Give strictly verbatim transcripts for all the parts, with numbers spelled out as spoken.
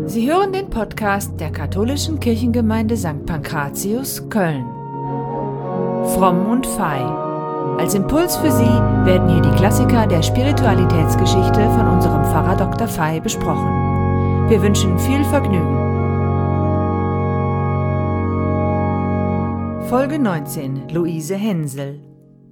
Sie hören den Podcast der katholischen Kirchengemeinde Sankt Pankratius, Köln. Fromm und Fei. Als Impuls für Sie werden hier die Klassiker der Spiritualitätsgeschichte von unserem Pfarrer Doktor Fei besprochen. Wir wünschen viel Vergnügen. Folge neunzehn. Luise Hensel.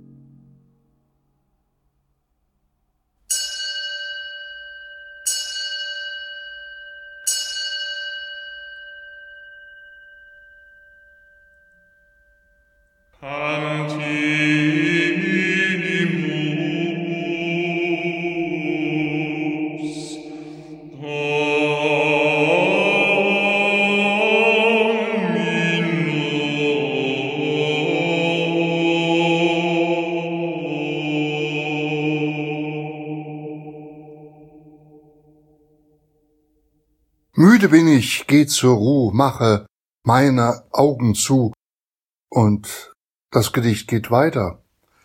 Müde bin ich, geh zur Ruh, mache meine Augen zu. Und das Gedicht geht weiter.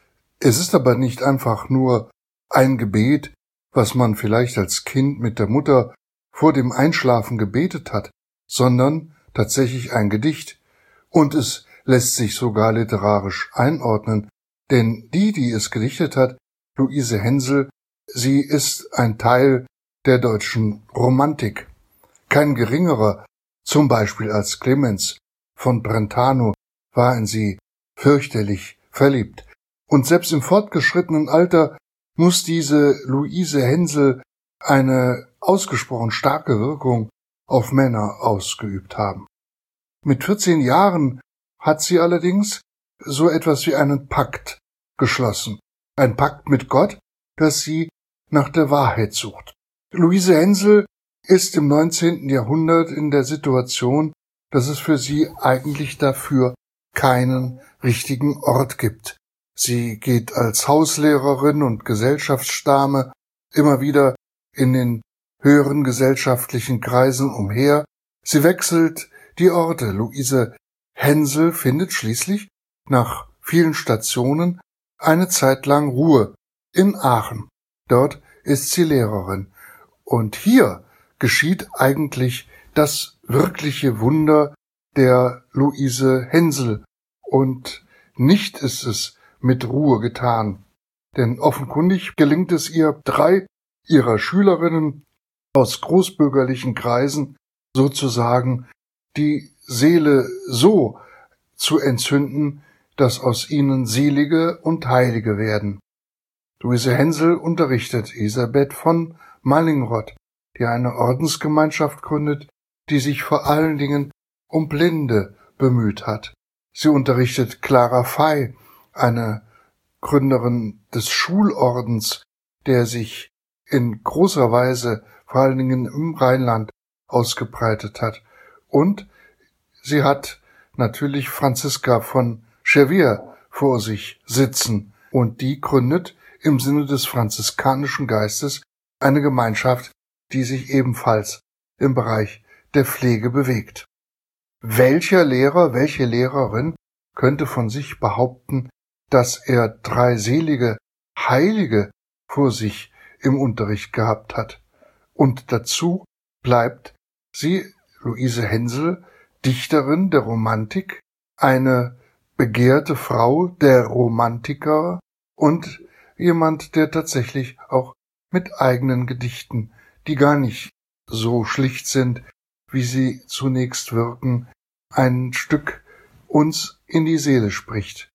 Es ist aber nicht einfach nur ein Gebet, was man vielleicht als Kind mit der Mutter vor dem Einschlafen gebetet hat, sondern tatsächlich ein Gedicht. Und es lässt sich sogar literarisch einordnen, denn die, die es gedichtet hat, Luise Hensel, sie ist ein Teil der deutschen Romantik. Kein geringerer, zum Beispiel als Clemens von Brentano, war in sie fürchterlich verliebt. Und selbst im fortgeschrittenen Alter muss diese Luise Hensel eine ausgesprochen starke Wirkung auf Männer ausgeübt haben. Mit vierzehn Jahren hat sie allerdings so etwas wie einen Pakt geschlossen. Ein Pakt mit Gott, dass sie nach der Wahrheit sucht. Luise Hensel ist im neunzehnten Jahrhundert in der Situation, dass es für sie eigentlich dafür keinen richtigen Ort gibt. Sie geht als Hauslehrerin und Gesellschaftsdame immer wieder in den höheren gesellschaftlichen Kreisen umher. Sie wechselt die Orte. Luise Hensel findet schließlich nach vielen Stationen eine Zeit lang Ruhe in Aachen. Dort ist sie Lehrerin. Und hier geschieht eigentlich das wirkliche Wunder der Luise Hensel. Und nicht ist es mit Ruhe getan. Denn offenkundig gelingt es ihr, drei ihrer Schülerinnen aus großbürgerlichen Kreisen sozusagen die Seele so zu entzünden, dass aus ihnen Selige und Heilige werden. Luise Hensel unterrichtet Elisabeth von Mallingrott, die eine Ordensgemeinschaft gründet, die sich vor allen Dingen um Blinde bemüht hat. Sie unterrichtet Clara Fey, eine Gründerin des Schulordens, der sich in großer Weise vor allen Dingen im Rheinland ausgebreitet hat. Und sie hat natürlich Franziska von Xavier vor sich sitzen, und die gründet im Sinne des franziskanischen Geistes eine Gemeinschaft, die sich ebenfalls im Bereich der Pflege bewegt. Welcher Lehrer, welche Lehrerin könnte von sich behaupten, dass er drei selige Heilige vor sich im Unterricht gehabt hat? Und dazu bleibt sie, Luise Hensel, Dichterin der Romantik, eine begehrte Frau der Romantiker und jemand, der tatsächlich auch mit eigenen Gedichten, die gar nicht so schlicht sind, wie sie zunächst wirken, ein Stück uns in die Seele spricht.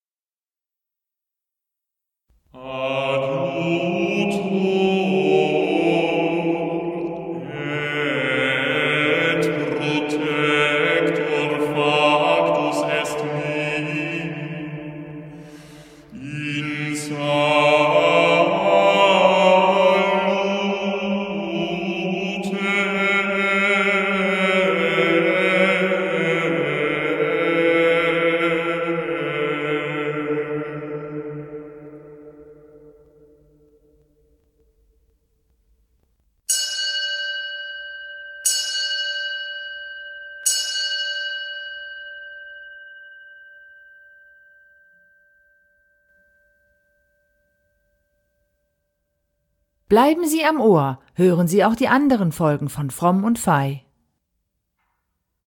Bleiben Sie am Ohr, hören Sie auch die anderen Folgen von Fromm und Fei.